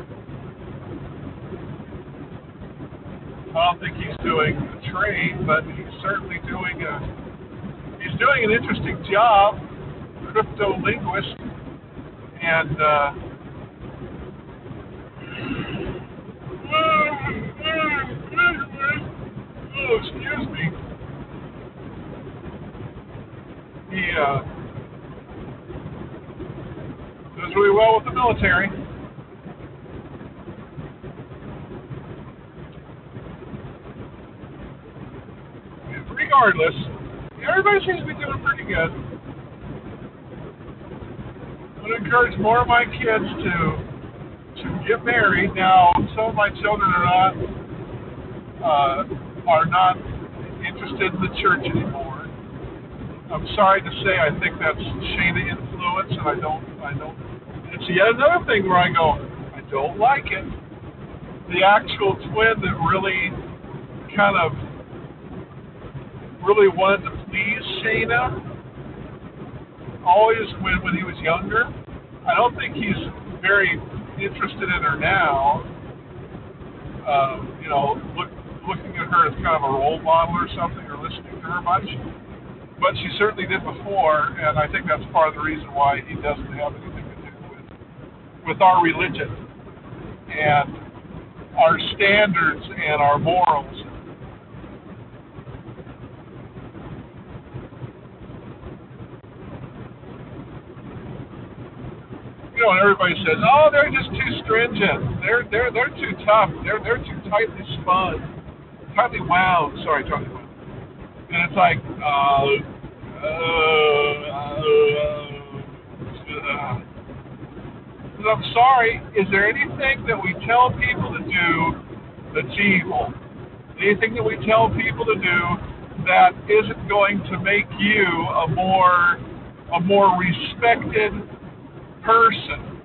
I don't think he's doing a trade, but he's certainly doing an interesting job, crypto linguist, and oh, excuse me. He does really well with the military. And regardless, everybody seems to be doing pretty good. I would encourage more of my kids to get married. Now, some of my children are not interested in the church anymore. I'm sorry to say, I think that's Shayna influence, and I don't. It's yet another thing where I go, I don't like it. The actual twin that really kind of really wanted to please Shayna, always when he was younger. I don't think he's very interested in her now. Looking at her as kind of a role model or something, or listening to her much. But she certainly did before, and I think that's part of the reason why he doesn't have anything to do with our religion and our standards and our morals. And everybody says, "Oh, they're just too stringent. They're too tough. They're too tightly spun, tightly wound." Sorry, tightly wound. And it's like, I'm sorry. Is there anything that we tell people to do that's evil? Anything that we tell people to do that isn't going to make you a more respected person?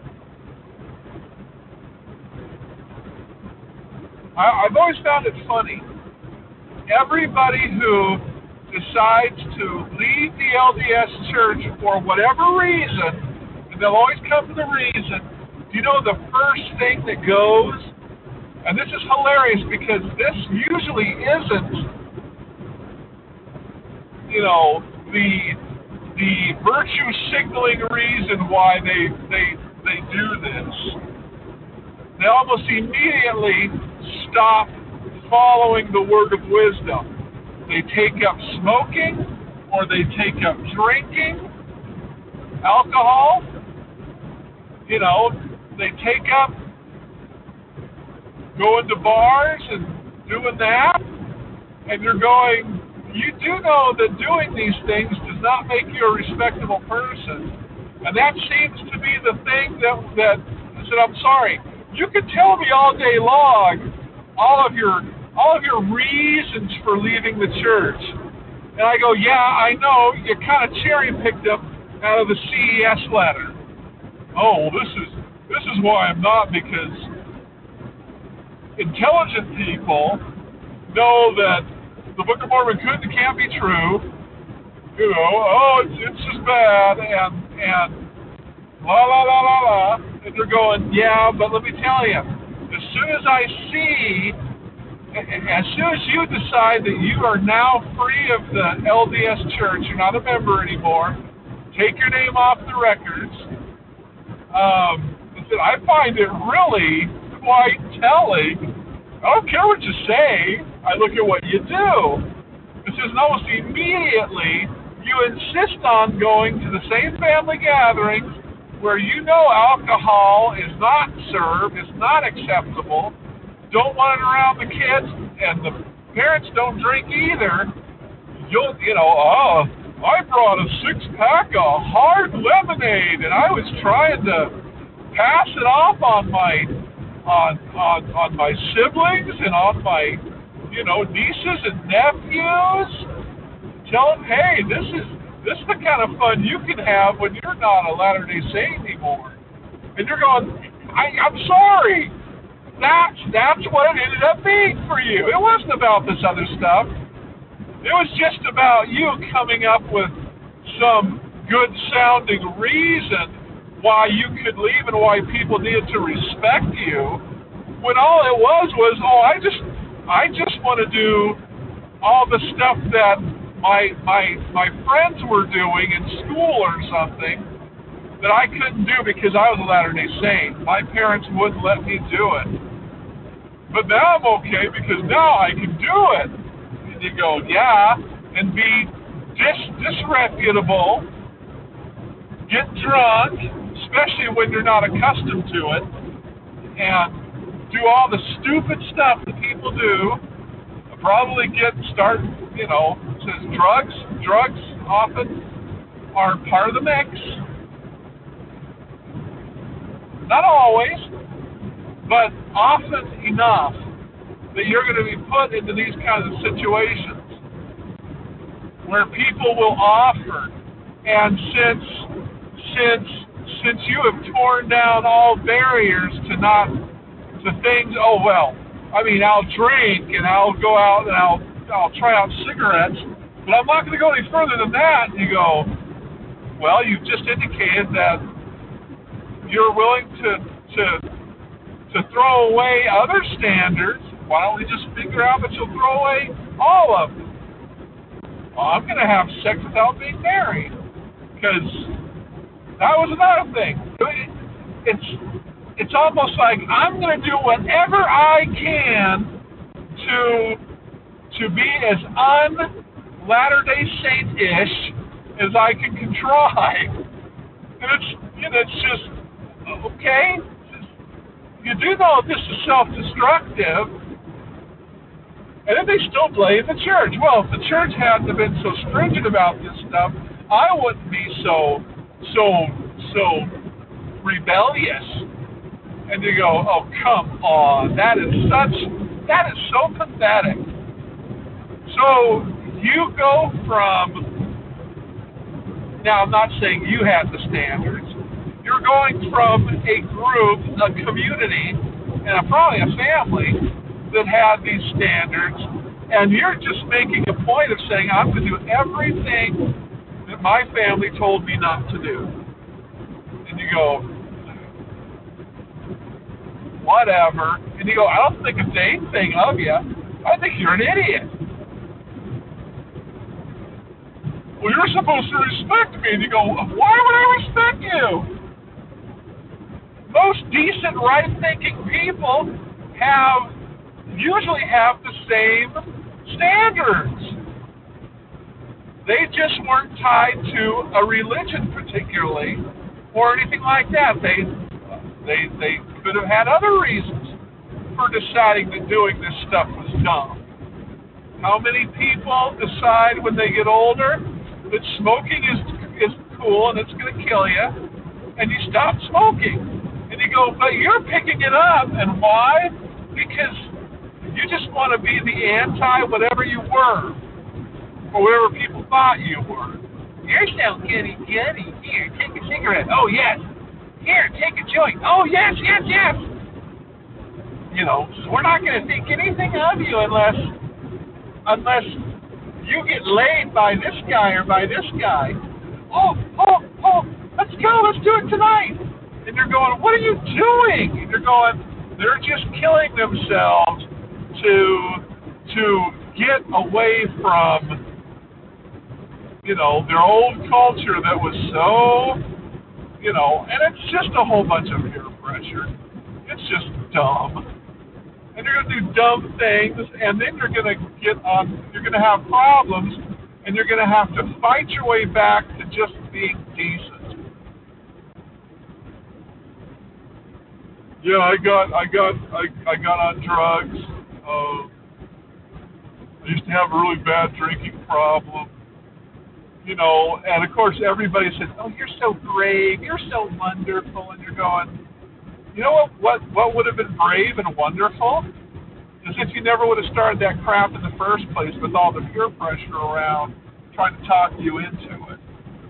I've always found it funny. Everybody who decides to leave the LDS Church for whatever reason, and they'll always come to the reason, do you know the first thing that goes? And this is hilarious because this usually isn't, the virtue signaling reason why they do this. They almost immediately stop following the word of wisdom. They take up smoking, or they take up drinking, alcohol. They take up going to bars and doing that, and you're going, you do know that doing these things does not make you a respectable person. And that seems to be the thing that I said, I'm sorry. You can tell me all day long all of your reasons for leaving the church. And I go, yeah, I know, you kind of cherry picked them out of the CES letter. Oh, well, this is why I'm not, because intelligent people know that the Book of Mormon could and can't be true. You know, oh, it's just bad, and la la la la la. And they're going, yeah, but let me tell you, as soon as you decide that you are now free of the LDS Church, you're not a member anymore, take your name off the records. I find it really quite telling. I don't care what you say. I look at what you do. It says almost immediately you insist on going to the same family gatherings where you know alcohol is not served, is not acceptable, don't want it around the kids, and the parents don't drink either. I brought a 6-pack of hard lemonade, and I was trying to pass it off on my siblings and on my nieces and nephews. Tell them, hey, this is the kind of fun you can have when you're not a Latter-day Saint anymore. And you're going, I'm sorry. That's what it ended up being for you. It wasn't about this other stuff. It was just about you coming up with some good-sounding reason why you could leave and why people needed to respect you, when all it was, oh, I just want to do all the stuff that my friends were doing in school or something that I couldn't do because I was a Latter-day Saint. My parents wouldn't let me do it. But now I'm okay because now I can do it. And you go, yeah, and be disreputable, get drunk, especially when you're not accustomed to it, and do all the stupid stuff that people do, probably says drugs often are part of the mix. Not always, but often enough that you're going to be put into these kinds of situations where people will offer, and since you have torn down all barriers to things, oh well, I mean, I'll drink and I'll go out and I'll try out cigarettes, but I'm not going to go any further than that. And you go, well, you've just indicated that you're willing to throw away other standards. Why don't we just figure out that you'll throw away all of them? Well, I'm going to have sex without being married, because that was another thing. It's almost like I'm going to do whatever I can to be as un-Latter-day Saint-ish as I can contrive. And it's just, okay, you do know this is self-destructive, and then they still blame the church. Well, if the church hadn't been so stringent about this stuff, I wouldn't be so rebellious. And you go, oh, come on, that is so pathetic. So you go from, now I'm not saying you had the standards, you're going from a group, a community, and probably a family that had these standards, and you're just making a point of saying, I'm going to do everything that my family told me not to do. And you go, whatever. And you go, I don't think a dang thing of you. I think you're an idiot. Well, you're supposed to respect me. And you go, why would I respect you? Most decent, right-thinking people usually have the same standards. They just weren't tied to a religion particularly, or anything like that. They could have had other reasons for deciding that doing this stuff was dumb. How many people decide when they get older that smoking is cool and it's going to kill you, and you stop smoking? And you go, but you're picking it up, and why? Because you just want to be the anti whatever you were, or whatever people thought you were. You're so goody goody. Here, take a cigarette. Oh yes. Here, take a joint. Oh yes, yes, yes. You know, so we're not going to think anything of you unless you get laid by this guy or by this guy. Oh, let's go. Let's do it tonight. And you're going, what are you doing? And you're going, they're just killing themselves to get away from, you know, their old culture that was so, you know, and it's just a whole bunch of peer pressure. It's just dumb. And you're going to do dumb things, and then you're going to have problems, and you're going to have to fight your way back to just being decent. Yeah, I got on drugs. I used to have a really bad drinking problem. You know, and of course everybody says, "Oh, you're so brave, you're so wonderful," and you're going, you know what would have been brave and wonderful? Is if you never would have started that crap in the first place with all the peer pressure around trying to talk you into it.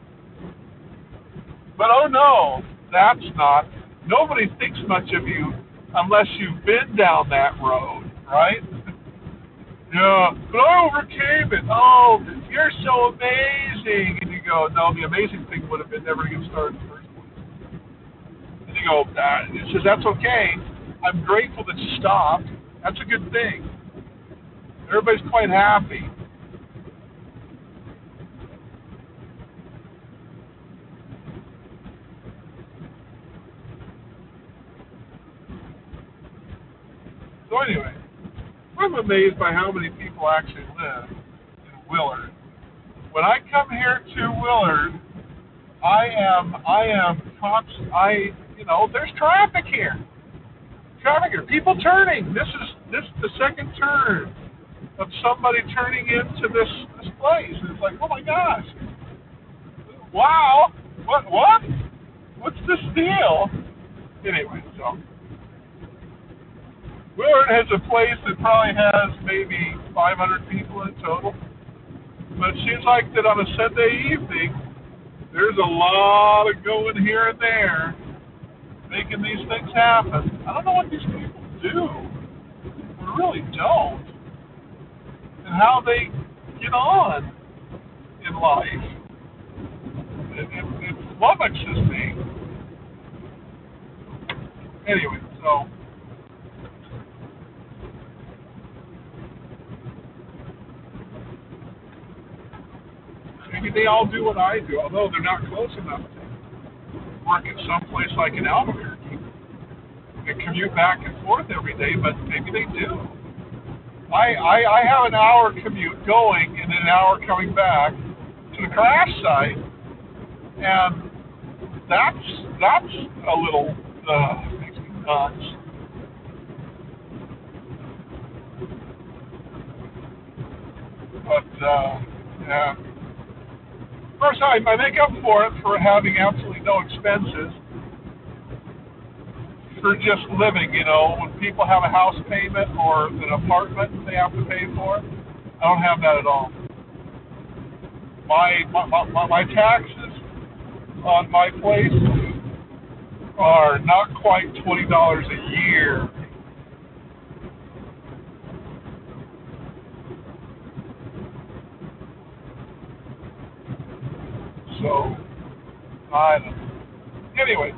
But oh no, that's not. Nobody thinks much of you unless you've been down that road, right? Yeah, but I overcame it. Oh, you're so amazing. And you go, no, the amazing thing would have been never to get started in the first place. And you go, it says, that's okay. I'm grateful that you stopped. That's a good thing. Everybody's quite happy. So anyway, I'm amazed by how many people actually live in Willard. When I come here to Willard, there's traffic here. People turning. This is the second turn of somebody turning into this place. And it's like, oh my gosh. Wow. What? What's this deal? Anyway, so Willard has a place that probably has maybe 500 people in total. But it seems like that on a Sunday evening, there's a lot of going here and there, making these things happen. I don't know what these people do. We really don't. And how they get on in life. It flummoxes me. Anyway, so maybe they all do what I do, although they're not close enough to work at some place like in Albuquerque. They commute back and forth every day, but maybe they do. I have an hour commute going and an hour coming back to the crash site, and that's a little makes me nuts. But yeah. Of course, I make up for it for having absolutely no expenses for just living. You know, when people have a house payment or an apartment they have to pay for, I don't have that at all. My taxes on my place are not quite $20 a year. So, I don't know. Anyway,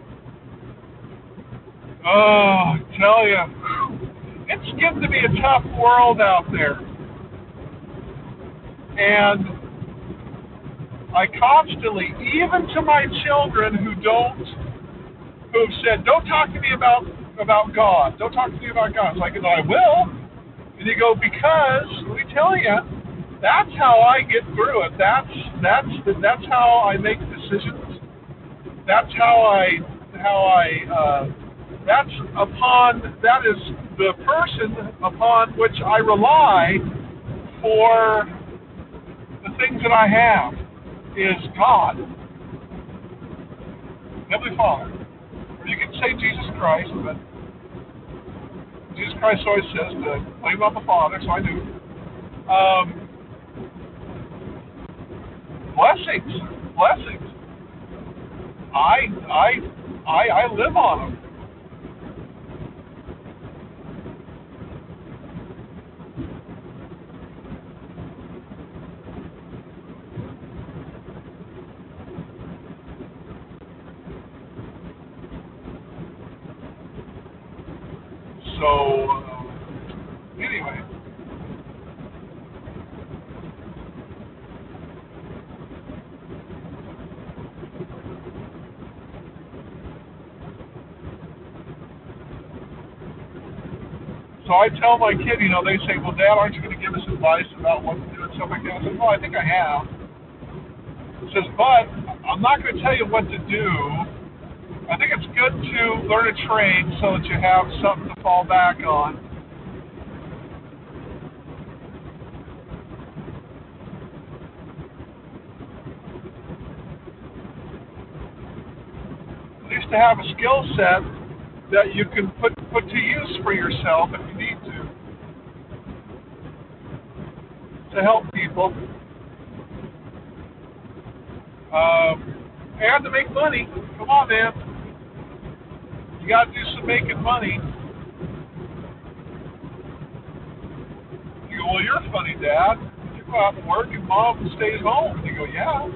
I tell you, it's getting to be a tough world out there. And I constantly, even to my children who've said, don't talk to me about God. Don't talk to me about God. It's like, I will. And you go, because, let me tell you, that's how I get through it. That's how I make decisions. That is the person upon which I rely for the things that I have is God, Heavenly Father. Or you can say Jesus Christ, but Jesus Christ always says to blame on the Father, so I do. Blessings. I live on them. So, anyway. So I tell my kid, they say, well, Dad, aren't you going to give us advice about what to do and stuff like that? I said, well, I think I have. He says, but I'm not going to tell you what to do. I think it's good to learn a trade so that you have something to fall back on. At least to have a skill set that you can put to use for yourself if you need to help people. And to make money. Come on, man. You got to do some making money. You go, well, you're funny, Dad. You go out and work and Mom stays home. You go, yeah.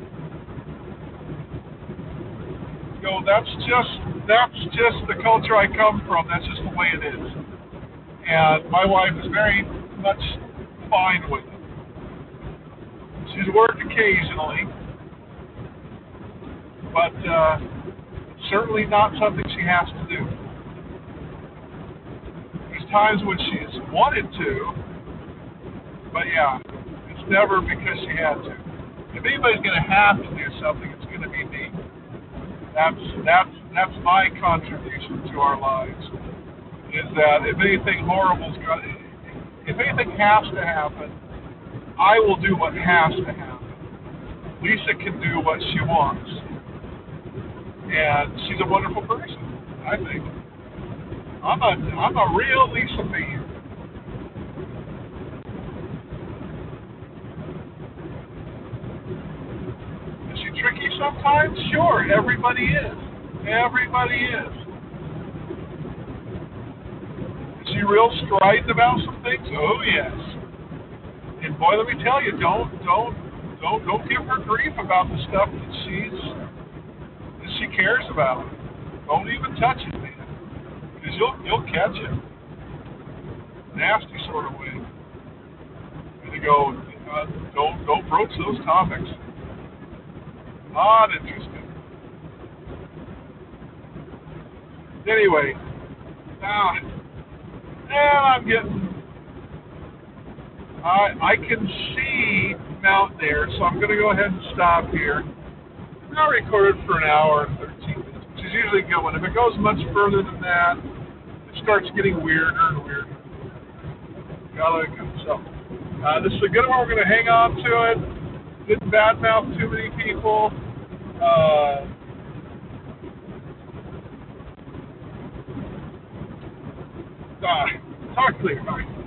You go, that's just the culture I come from. That's just the way it is. And my wife is very much fine with it. She's worked occasionally, but certainly not something she has to do. There's times when she's wanted to, but yeah, it's never because she had to. If anybody's going to have to do something, it's going to be me. That's my contribution to our lives. Is that if anything horrible's going, if anything has to happen, I will do what has to happen. Lisa can do what she wants. And she's a wonderful person, I think. I'm a real Lisa fan. Is she tricky sometimes? Sure, everybody is. Everybody is. Is she real strident about some things? Oh yes. And boy, let me tell you, don't give her grief about the stuff that she cares about. Don't even touch it, man, because you'll catch it. Nasty sort of way. And you go, don't broach those topics. Not interested. Anyway, I'm getting. I can see Mount there, so I'm going to go ahead and stop here. I recorded for an hour and 13 minutes, which is usually a good one. If it goes much further than that, it starts getting weirder and weirder. Gotta let it go. So, this is a good one. We're going to hang on to it. Didn't badmouth too many people. Talk to you later. Bye.